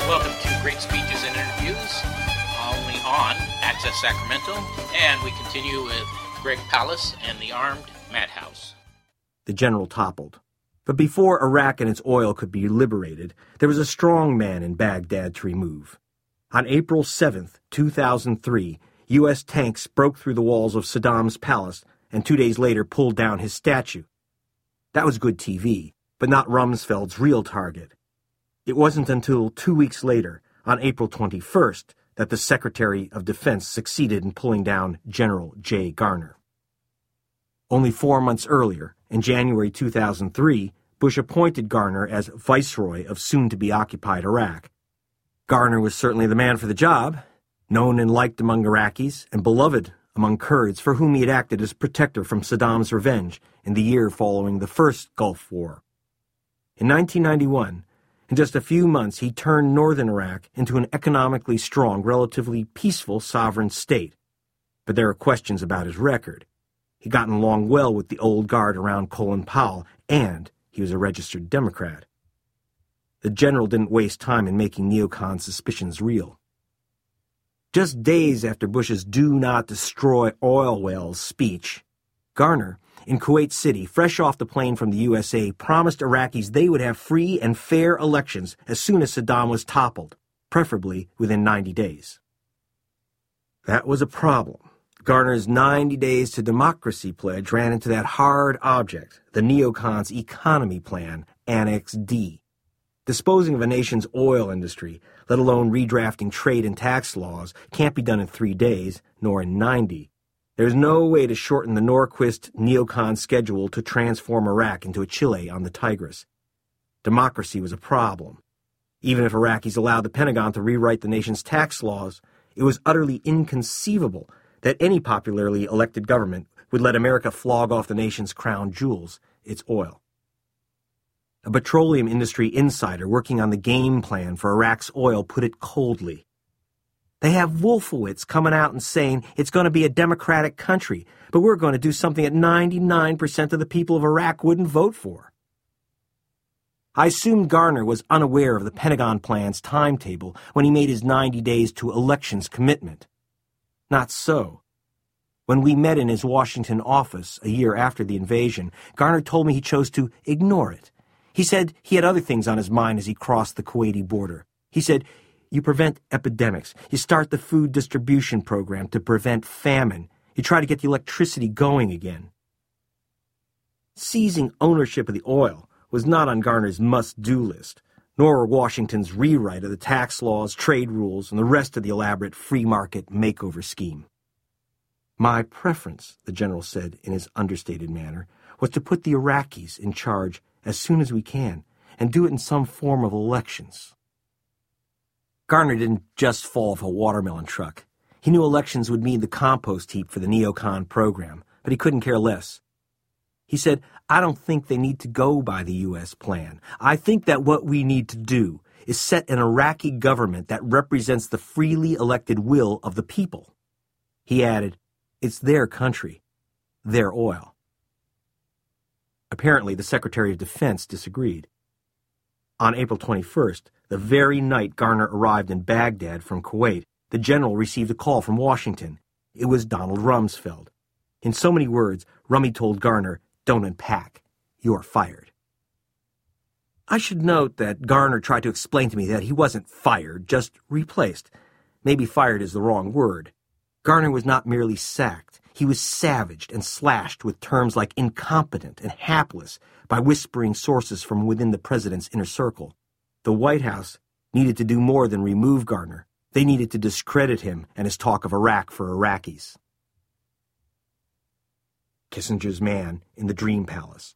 Welcome to Great Speeches and Interviews, only on Access Sacramento, and we continue with Greg Palast and the Armed Madhouse. The general toppled. But before Iraq and its oil could be liberated, there was a strong man in Baghdad to remove. On April 7th, 2003, U.S. tanks broke through the walls of Saddam's palace and 2 days later pulled down his statue. That was good TV, but not Rumsfeld's real target. It wasn't until 2 weeks later, on April 21st, that the Secretary of Defense succeeded in pulling down General J. Garner. Only 4 months earlier, in January 2003, Bush appointed Garner as Viceroy of soon-to-be-occupied Iraq. Garner was certainly the man for the job, known and liked among Iraqis and beloved among Kurds for whom he had acted as protector from Saddam's revenge in the year following the first Gulf War. In 1991, in just a few months, he turned northern Iraq into an economically strong, relatively peaceful sovereign state. But there are questions about his record. He'd gotten along well with the old guard around Colin Powell, and he was a registered Democrat. The general didn't waste time in making neocon suspicions real. Just days after Bush's "Do Not Destroy Oil Wells" speech, Garner, in Kuwait City, fresh off the plane from the USA, promised Iraqis they would have free and fair elections as soon as Saddam was toppled, preferably within 90 days. That was a problem. Garner's 90 Days to Democracy pledge ran into that hard object, the neocons' economy plan, Annex D. Disposing of a nation's oil industry, let alone redrafting trade and tax laws, can't be done in 3 days, nor in 90. There's no way to shorten the Norquist neocon schedule to transform Iraq into a Chile on the Tigris. Democracy was a problem. Even if Iraqis allowed the Pentagon to rewrite the nation's tax laws, it was utterly inconceivable that any popularly elected government would let America flog off the nation's crown jewels, its oil. A petroleum industry insider working on the game plan for Iraq's oil put it coldly. They have Wolfowitz coming out and saying it's going to be a democratic country, but we're going to do something that 99% of the people of Iraq wouldn't vote for. I assumed Garner was unaware of the Pentagon plan's timetable when he made his 90 days to elections commitment. Not so. When we met in his Washington office a year after the invasion, Garner told me he chose to ignore it. He said he had other things on his mind as he crossed the Kuwaiti border. He said, "You prevent epidemics. You start the food distribution program to prevent famine. You try to get the electricity going again." Seizing ownership of the oil was not on Garner's must-do list, nor Washington's rewrite of the tax laws, trade rules, and the rest of the elaborate free market makeover scheme. "My preference," the general said in his understated manner, "was to put the Iraqis in charge as soon as we can, and do it in some form of elections." Garner didn't just fall off a watermelon truck. He knew elections would mean the compost heap for the neocon program, but he couldn't care less. He said, "I don't think they need to go by the U.S. plan. I think that what we need to do is set an Iraqi government that represents the freely elected will of the people." He added, "It's their country, their oil." Apparently, the Secretary of Defense disagreed. On April 21st, the very night Garner arrived in Baghdad from Kuwait, the general received a call from Washington. It was Donald Rumsfeld. In so many words, Rummy told Garner, "Don't unpack. You're fired." I should note that Garner tried to explain to me that he wasn't fired, just replaced. Maybe fired is the wrong word. Garner was not merely sacked. He was savaged and slashed with terms like incompetent and hapless by whispering sources from within the president's inner circle. The White House needed to do more than remove Garner. They needed to discredit him and his talk of Iraq for Iraqis. Kissinger's man in the Dream Palace.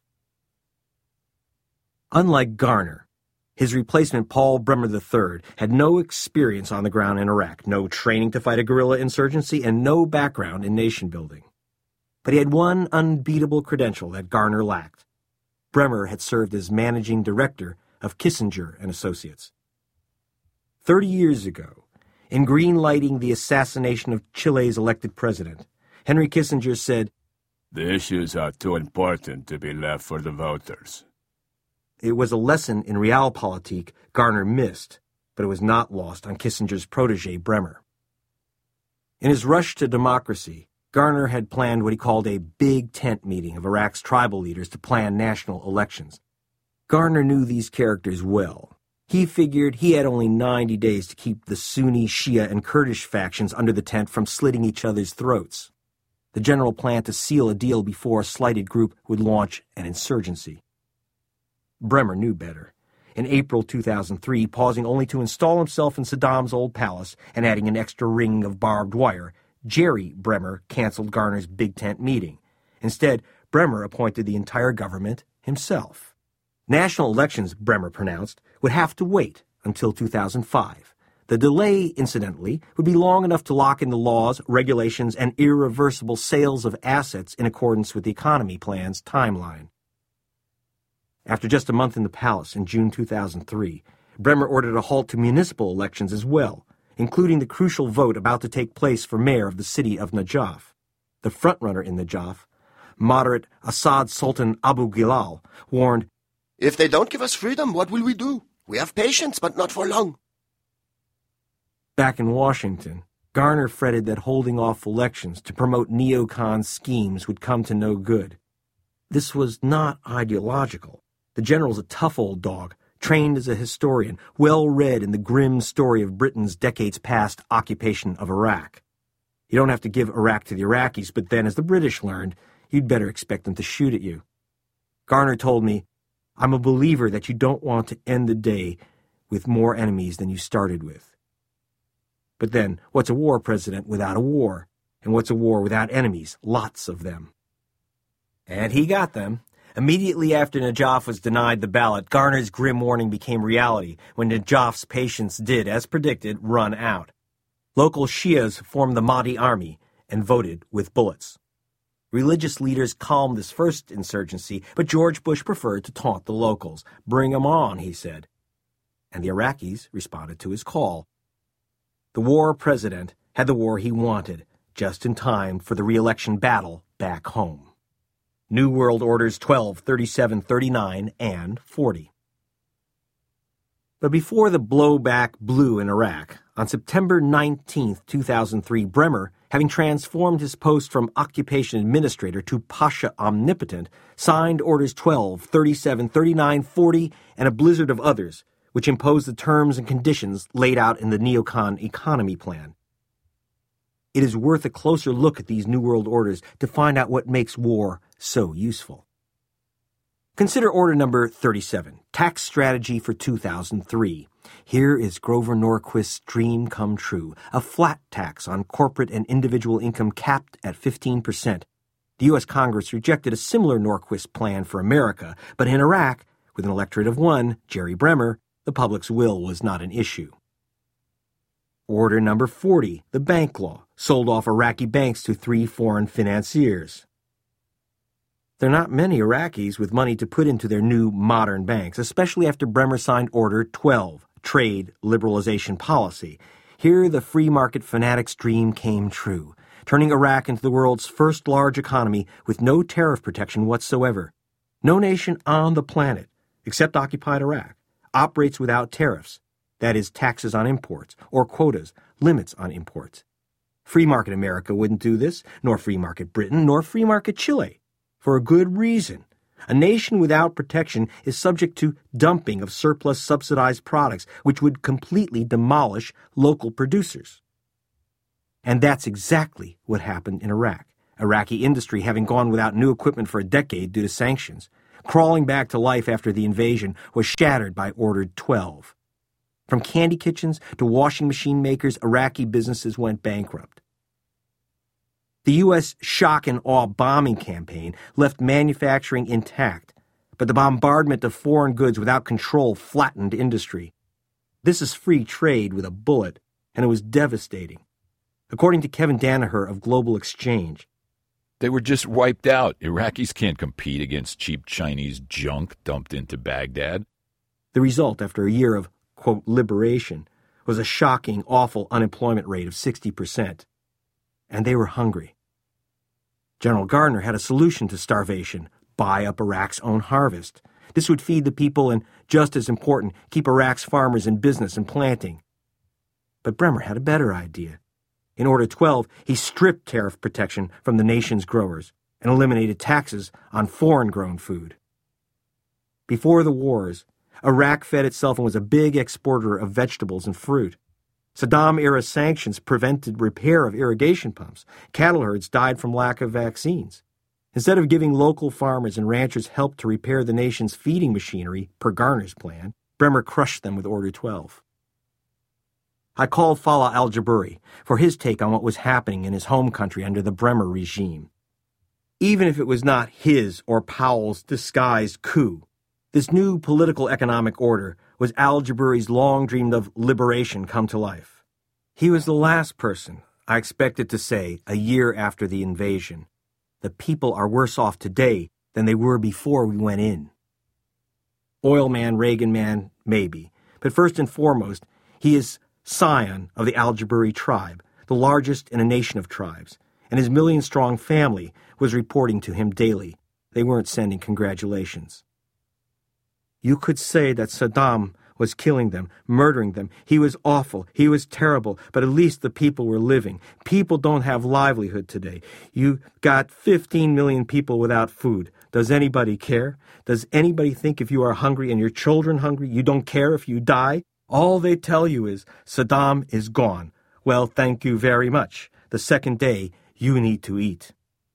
Unlike Garner, his replacement, Paul Bremer III, had no experience on the ground in Iraq, no training to fight a guerrilla insurgency, and no background in nation-building. But he had one unbeatable credential that Garner lacked. Bremer had served as managing director of Kissinger and Associates. 30 years ago, in green-lighting the assassination of Chile's elected president, Henry Kissinger said, "The issues are too important to be left for the voters." It was a lesson in realpolitik Garner missed. but it was not lost on Kissinger's protege, Bremer. In his rush to democracy, Garner had planned what he called a big tent meeting of Iraq's tribal leaders to plan national elections. Garner knew these characters well. He figured he had only 90 days to keep the Sunni, Shia, and Kurdish factions under the tent from slitting each other's throats. The general planned to seal a deal before a slighted group would launch an insurgency. Bremer knew better. In April 2003, pausing only to install himself in Saddam's old palace and adding an extra ring of barbed wire, Jerry Bremer canceled Garner's big tent meeting. Instead, Bremer appointed the entire government himself. National elections, Bremer pronounced, would have to wait until 2005. The delay, incidentally, would be long enough to lock in the laws, regulations, and irreversible sales of assets in accordance with the economy plan's timeline. After just a month in the palace in June 2003, Bremer ordered a halt to municipal elections as well, including the crucial vote about to take place for mayor of the city of Najaf. The frontrunner in Najaf, moderate Assad Sultan Abu Gilal, warned, "If they don't give us freedom, what will we do? We have patience, but not for long." Back in Washington, Garner fretted that holding off elections to promote neocon schemes would come to no good. This was not ideological. The general's a tough old dog, trained as a historian, well-read in the grim story of Britain's decades-past occupation of Iraq. You don't have to give Iraq to the Iraqis, but then, as the British learned, you'd better expect them to shoot at you. Garner told me, "I'm a believer that you don't want to end the day with more enemies than you started with." But then, what's a war, President, without a war? And what's a war without enemies? Lots of them. And he got them. Immediately after Najaf was denied the ballot, Garner's grim warning became reality when Najaf's patience did, as predicted, run out. Local Shias formed the Mahdi Army and voted with bullets. Religious leaders calmed this first insurgency, but George Bush preferred to taunt the locals. "Bring 'em on," he said. And the Iraqis responded to his call. The war president had the war he wanted, just in time for the re-election battle back home. New World Orders 12, 37, 39, and 40. But before the blowback blew in Iraq, on September 19, 2003, Bremer, having transformed his post from occupation administrator to Pasha Omnipotent, signed Orders 12, 37, 39, 40, and a blizzard of others, which imposed the terms and conditions laid out in the neocon economy plan. It is worth a closer look at these New World Orders to find out what makes war so useful. Consider Order number 37, Tax Strategy for 2003. Here is Grover Norquist's dream come true, a flat tax on corporate and individual income capped at 15%. The U.S. Congress rejected a similar Norquist plan for America, but in Iraq, with an electorate of one, Jerry Bremer, the public's will was not an issue. Order number 40, the bank law, sold off Iraqi banks to 3 foreign financiers. There are not many Iraqis with money to put into their new modern banks, especially after Bremer signed Order 12, Trade Liberalization Policy. Here the free market fanatic's dream came true, turning Iraq into the world's first large economy with no tariff protection whatsoever. No nation on the planet, except occupied Iraq, operates without tariffs. That is, taxes on imports, or quotas, limits on imports. Free market America wouldn't do this, nor free market Britain, nor free market Chile. For a good reason. A nation without protection is subject to dumping of surplus subsidized products, which would completely demolish local producers. And that's exactly what happened in Iraq. Iraqi industry having gone without new equipment for a decade due to sanctions, crawling back to life after the invasion, was shattered by Order 12. From candy kitchens to washing machine makers, Iraqi businesses went bankrupt. The U.S. shock and awe bombing campaign left manufacturing intact, but the bombardment of foreign goods without control flattened industry. This is free trade with a bullet, and it was devastating. According to Kevin Danaher of Global Exchange, they were just wiped out. Iraqis can't compete against cheap Chinese junk dumped into Baghdad. The result, after a year of, quote, liberation, was a shocking, awful unemployment rate of 60%. And they were hungry. General Garner had a solution to starvation: buy up Iraq's own harvest. This would feed the people and, just as important, keep Iraq's farmers in business and planting. But Bremer had a better idea. In Order 12, he stripped tariff protection from the nation's growers and eliminated taxes on foreign-grown food. Before the wars, Iraq fed itself and was a big exporter of vegetables and fruit. Saddam-era sanctions prevented repair of irrigation pumps. Cattle herds died from lack of vaccines. Instead of giving local farmers and ranchers help to repair the nation's feeding machinery per Garner's plan, Bremer crushed them with Order 12. I called Fallah al-Jaburi for his take on what was happening in his home country under the Bremer regime. Even if it was not his or Powell's disguised coup, this new political economic order was al-Jaburi's long-dreamed-of liberation come to life. He was the last person I expected to say a year after the invasion, "The people are worse off today than they were before we went in." Oil man, Reagan man, maybe. But first and foremost, he is scion of the al-Jaburi tribe, the largest in a nation of tribes, and his million-strong family was reporting to him daily. They weren't sending congratulations. You could say that Saddam was killing them, murdering them. He was awful. He was terrible. But at least the people were living. People don't have livelihood today. You got 15 million people without food. Does anybody care? Does anybody think if you are hungry and your children hungry, you don't care if you die? All they tell you is, Saddam is gone. Well, thank you very much. The second day, you need to eat.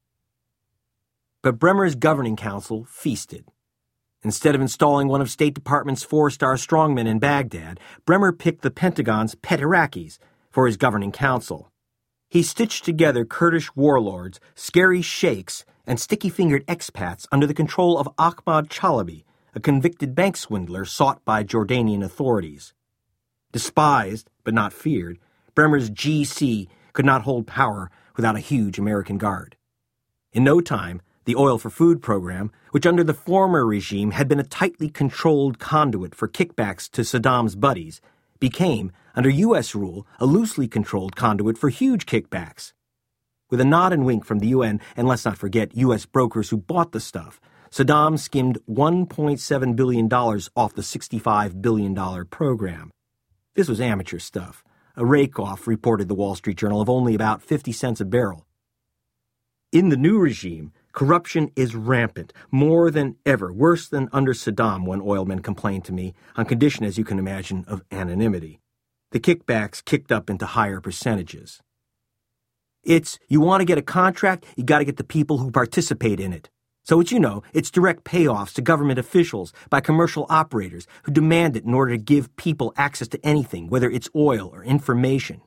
But Bremer's governing council feasted. Instead of installing one of State Department's 4-star strongmen in Baghdad, Bremer picked the Pentagon's pet Iraqis for his governing council. He stitched together Kurdish warlords, scary sheikhs, and sticky-fingered expats under the control of Ahmad Chalabi, a convicted bank swindler sought by Jordanian authorities. Despised, but not feared, Bremer's GC could not hold power without a huge American guard. In no time, the Oil for Food program, which under the former regime had been a tightly controlled conduit for kickbacks to Saddam's buddies, became, under U.S. rule, a loosely controlled conduit for huge kickbacks. With a nod and wink from the UN, and let's not forget U.S. brokers who bought the stuff, Saddam skimmed $1.7 billion off the $65 billion program. This was amateur stuff. A rake-off, reported the Wall Street Journal, of only about 50 cents a barrel. In the new regime, corruption is rampant, more than ever, worse than under Saddam, one oilman complained to me, on condition, as you can imagine, of anonymity. The kickbacks kicked up into higher percentages. It's, you want to get a contract, you got to get the people who participate in it. So it's direct payoffs to government officials by commercial operators who demand it in order to give people access to anything, whether it's oil or information.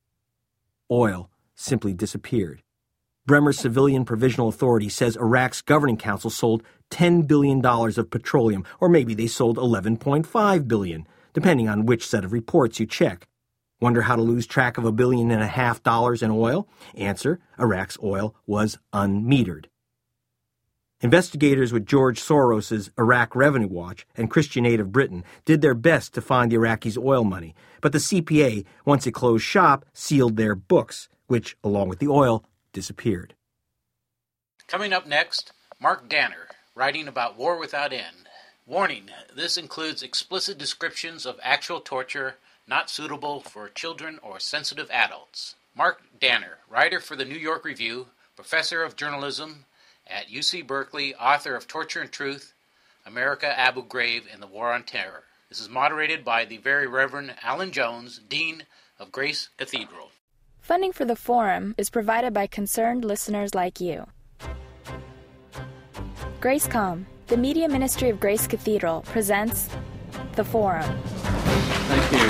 Oil simply disappeared. Bremer's Civilian Provisional Authority says Iraq's governing council sold $10 billion of petroleum, or maybe they sold $11.5 billion, depending on which set of reports you check. Wonder how to lose track of $1.5 billion in oil? Answer, Iraq's oil was unmetered. Investigators with George Soros's Iraq Revenue Watch and Christian Aid of Britain did their best to find the Iraqis' oil money, but the CPA, once it closed shop, sealed their books, which, along with the oil, disappeared. Coming up next, Mark Danner, writing about War Without End. Warning, this includes explicit descriptions of actual torture not suitable for children or sensitive adults. Mark Danner, writer for the New York Review, professor of journalism at UC Berkeley, author of Torture and Truth, America, Abu Ghraib, and the War on Terror. This is moderated by the Very Reverend Alan Jones, Dean of Grace Cathedral. Funding for the Forum is provided by concerned listeners like you. GraceCom, the media ministry of Grace Cathedral, presents The Forum. Thank you.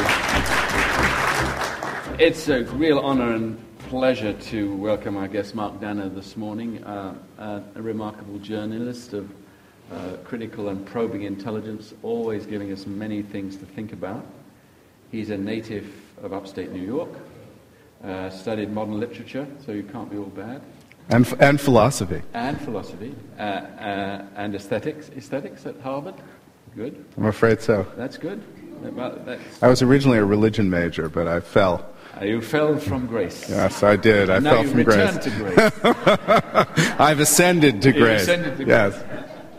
It's a real honor and pleasure to welcome our guest Mark Danner this morning, a remarkable journalist of critical and probing intelligence, always giving us many things to think about. He's a native of upstate New York, studied modern literature, so you can't be all bad. And philosophy. And philosophy. And aesthetics at Harvard. Good. I'm afraid so. That's good. I was originally a religion major, but I fell. You fell from grace. Yes, I did. I fell from grace. Now you've returned to grace. I've ascended to grace. Ascended to yes. grace.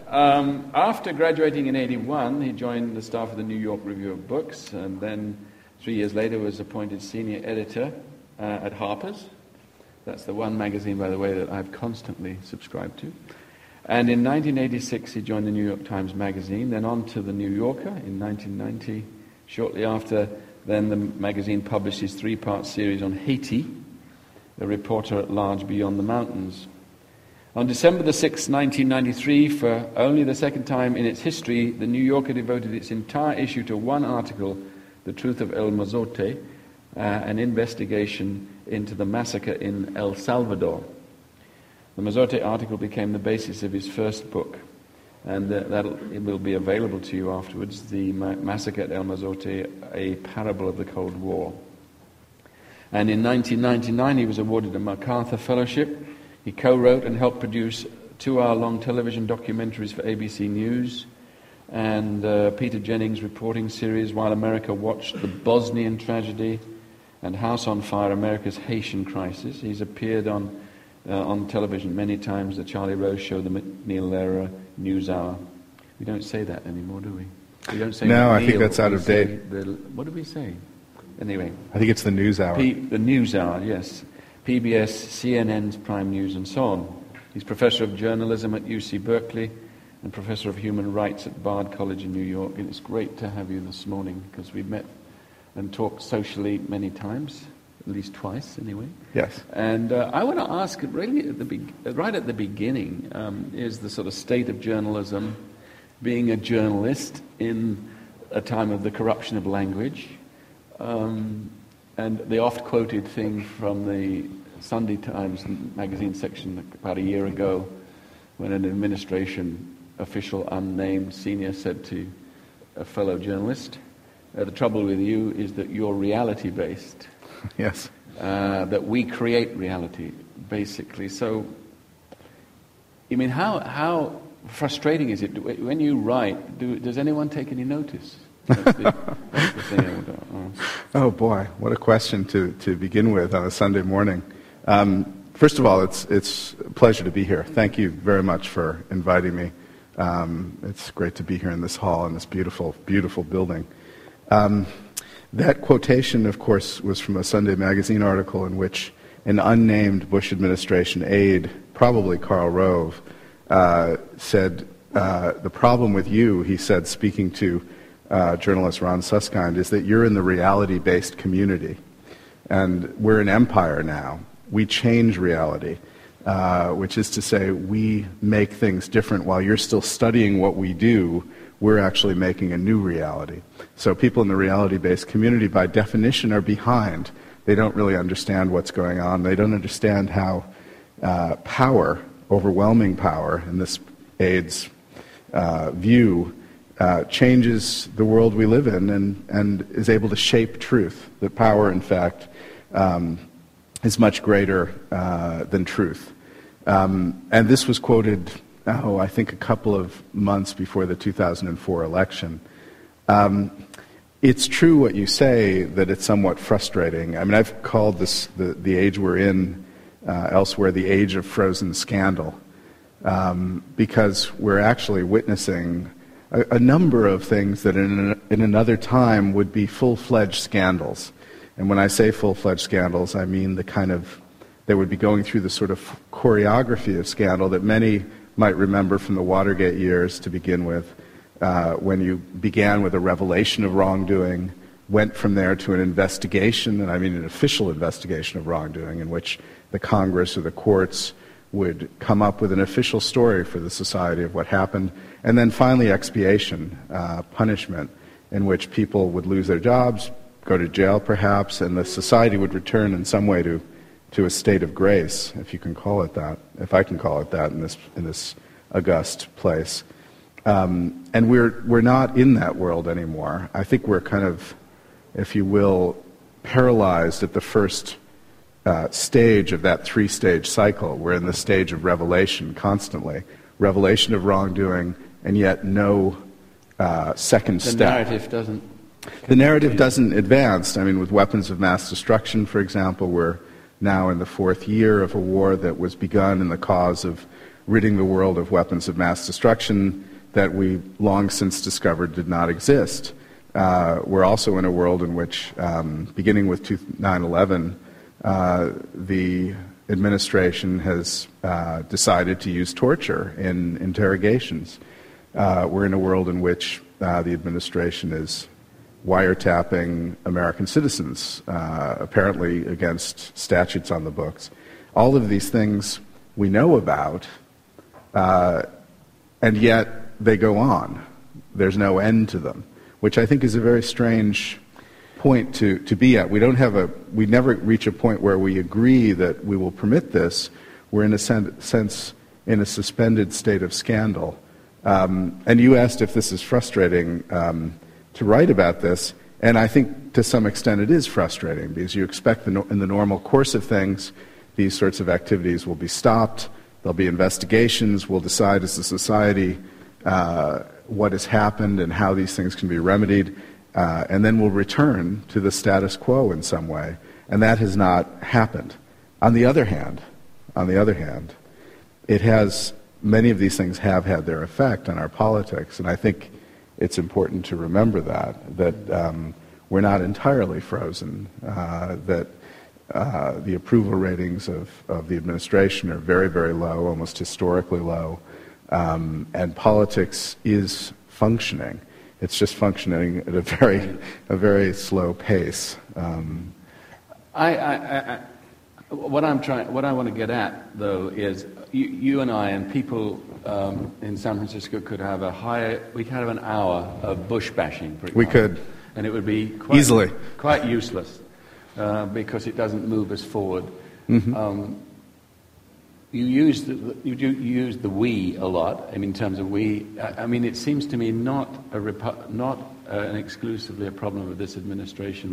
After graduating in 1981, he joined the staff of the New York Review of Books, and then 3 years later was appointed senior editor at Harper's. That's the one magazine, by the way, that I've constantly subscribed to. And in 1986, he joined the New York Times Magazine, then on to the New Yorker in 1990. Shortly after, then the magazine published his 3-part series on Haiti, The Reporter at Large Beyond the Mountains. On December the 6th, 1993, for only the second time in its history, the New Yorker devoted its entire issue to one article, The Truth of El Mozote, an investigation into the massacre in El Salvador. The Mozote article became the basis of his first book, and it will be available to you afterwards, The Massacre at El Mozote, A Parable of the Cold War. And in 1999, he was awarded a MacArthur Fellowship. He co-wrote and helped produce 2-hour-long television documentaries for ABC News and Peter Jennings' reporting series, While America Watched the Bosnian Tragedy and House on Fire, America's Haitian Crisis. He's appeared on television many times, The Charlie Rose Show, The McNeil Lehrer News Hour. We don't say that anymore, do we? We don't say No, McNeil, I think that's out of date. What do we say? Anyway. I think it's the News Hour. The News Hour, yes. PBS, CNN's Prime News, and so on. He's professor of journalism at UC Berkeley and professor of human rights at Bard College in New York. And it's great to have you this morning because we've met and talked socially many times, at least twice anyway. Yes. And I want to ask, really, right at the beginning, is the sort of state of journalism, being a journalist in a time of the corruption of language, and the oft-quoted thing from the Sunday Times magazine section about a year ago when an administration official, unnamed senior, said to a fellow journalist, the trouble with you is that you're reality-based. Yes. That we create reality, basically. So, I mean, how frustrating is it? When you write, does anyone take any notice? That's the thing I want to ask. Oh boy, what a question to begin with on a Sunday morning. First of all, it's a pleasure to be here. Thank you very much for inviting me. It's great to be here in this hall in this beautiful, beautiful building. That quotation, of course, was from a Sunday magazine article in which an unnamed Bush administration aide, probably Karl Rove, said, the problem with you, he said, speaking to journalist Ron Suskind, is that you're in the reality-based community. And we're an empire now. We change reality, which is to say we make things different. While you're still studying what we do, we're actually making a new reality. So people in the reality-based community, by definition, are behind. They don't really understand what's going on. They don't understand how power, overwhelming power, in this aide's view, changes the world we live in and is able to shape truth. That power, in fact, is much greater than truth. And this was quoted, I think a couple of months before the 2004 election. It's true what you say, that it's somewhat frustrating. I mean, I've called this, the age we're in elsewhere, the age of frozen scandal, because we're actually witnessing a number of things that in another time would be full-fledged scandals. And when I say full-fledged scandals, I mean they would be going through the sort of choreography of scandal that many might remember from the Watergate years to begin with, when you began with a revelation of wrongdoing, went from there to an investigation, and I mean an official investigation of wrongdoing, in which the Congress or the courts would come up with an official story for the society of what happened, and then finally expiation, punishment, in which people would lose their jobs, go to jail perhaps, and the society would return in some way to a state of grace, if you can call it that, if I can call it that in this august place. And we're not in that world anymore. I think we're kind of, if you will, paralyzed at the first stage of that three-stage cycle. We're in the stage of revelation constantly. Revelation of wrongdoing, and yet no second step. The narrative doesn't advance. I mean, with weapons of mass destruction, for example, we're now in the fourth year of a war that was begun in the cause of ridding the world of weapons of mass destruction. that we long since discovered did not exist. We're also in a world in which, beginning with 9/11, the administration has decided to use torture in interrogations. We're in a world in which the administration is wiretapping American citizens, apparently against statutes on the books. All of these things we know about, and yet they go on. There's no end to them, which I think is a very strange point to be at. We never reach a point where we agree that we will permit this. We're in a sense in a suspended state of scandal. And you asked if this is frustrating to write about this, and I think to some extent it is frustrating because you expect in the normal course of things these sorts of activities will be stopped, there'll be investigations, we'll decide as a society what has happened and how these things can be remedied, and then we'll return to the status quo in some way, and that has not happened. On the other hand, many of these things have had their effect on our politics, and I think it's important to remember that we're not entirely frozen, that the approval ratings of the administration are very, very low, almost historically low, and politics is functioning. It's just functioning at a very slow pace. What I want to get at, though, is you and I and people in San Francisco could have we could have an hour of Bush bashing, for example. We could. And it would be quite useless because it doesn't move us forward. Mm-hmm. You use the we a lot. In terms of we. It seems to me not exclusively a problem of this administration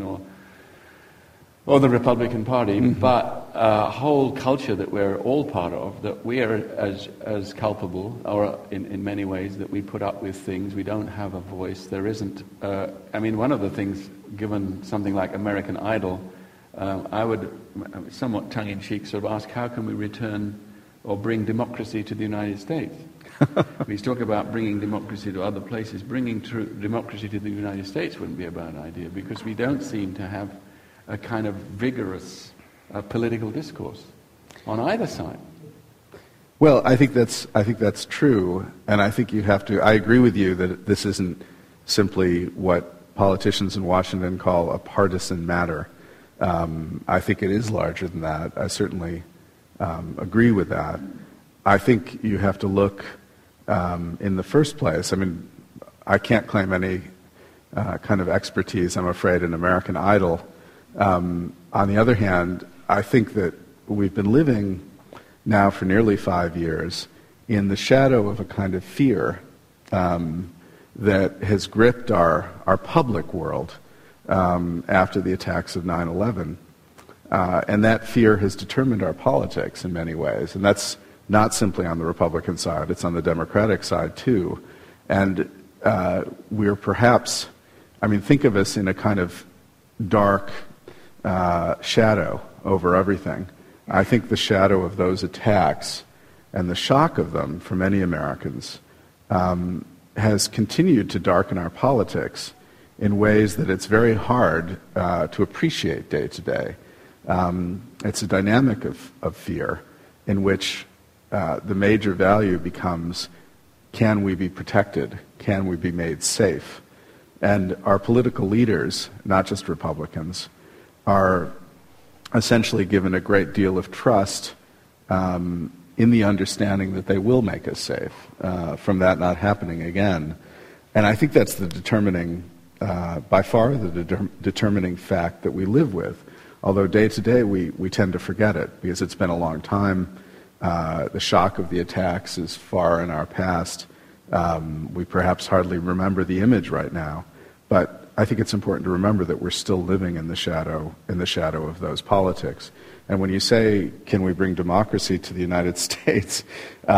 or the Republican Party, mm-hmm. but a whole culture that we're all part of, that we are as culpable, or in many ways, that we put up with things, we don't have a voice, there isn't... one of the things, given something like American Idol, I would, somewhat tongue-in-cheek, sort of ask, how can we return or bring democracy to the United States? We talk about bringing democracy to other places. Bringing democracy to the United States wouldn't be a bad idea, because we don't seem to have a kind of vigorous political discourse on either side. Well, I think that's true, and I think you have to. I agree with you that this isn't simply what politicians in Washington call a partisan matter. I think it is larger than that. I certainly agree with that. I think you have to look in the first place. I can't claim any kind of expertise, I'm afraid, in American Idol. On the other hand, I think that we've been living now for nearly 5 years in the shadow of a kind of fear that has gripped our public world after the attacks of 9/11. And that fear has determined our politics in many ways. And that's not simply on the Republican side, it's on the Democratic side too. And we're perhaps, think of us in a kind of dark shadow over everything. I think the shadow of those attacks and the shock of them for many Americans has continued to darken our politics in ways that it's very hard to appreciate day to day. It's a dynamic of fear in which the major value becomes, can we be protected? Can we be made safe? And our political leaders, not just Republicans, are essentially given a great deal of trust in the understanding that they will make us safe from that not happening again. And I think that's the determining, by far the determining fact that we live with. Although day to day we tend to forget it because it's been a long time. The shock of the attacks is far in our past. We perhaps hardly remember the image right now. But I think it's important to remember that we're still living in the shadow of those politics. And when you say, can we bring democracy to the United States,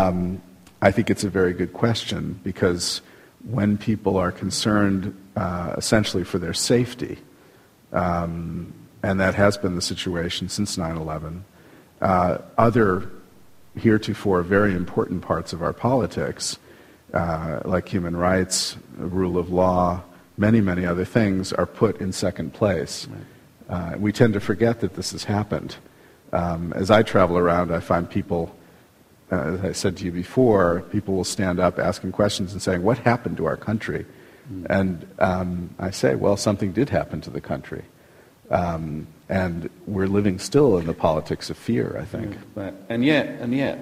I think it's a very good question, because when people are concerned essentially for their safety, and that has been the situation since 9/11, other heretofore very important parts of our politics like human rights, rule of law, many, many other things are put in second place. Right. We tend to forget that this has happened. As I travel around, I find people, as I said to you before, people will stand up asking questions and saying, what happened to our country? And I say, well, something did happen to the country. And we're living still in the politics of fear, I think. And yet,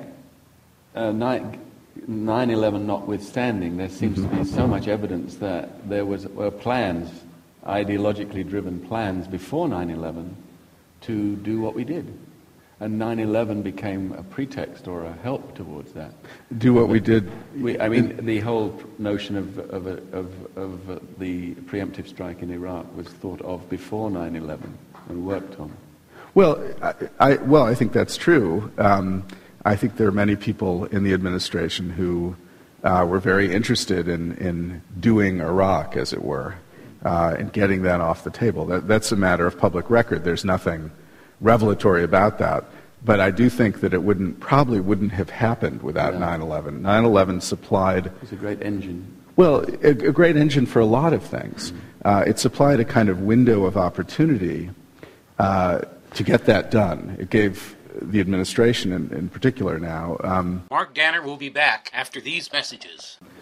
9/11 notwithstanding, there seems to be so much evidence that there were plans, ideologically driven plans before 9/11 to do what we did. And 9/11 became a pretext or a help towards that. Do what we did. The whole notion of the preemptive strike in Iraq was thought of before 9/11 and worked on. Well, I think that's true. I think there are many people in the administration who were very interested in doing Iraq, as it were, and getting that off the table. That's a matter of public record. There's nothing revelatory about that. But I do think that it probably wouldn't have happened without 9/11. 9/11 supplied... It was a great engine. Well, a great engine for a lot of things. It supplied a kind of window of opportunity to get that done. It gave the administration in particular now... Mark Danner will be back after these messages.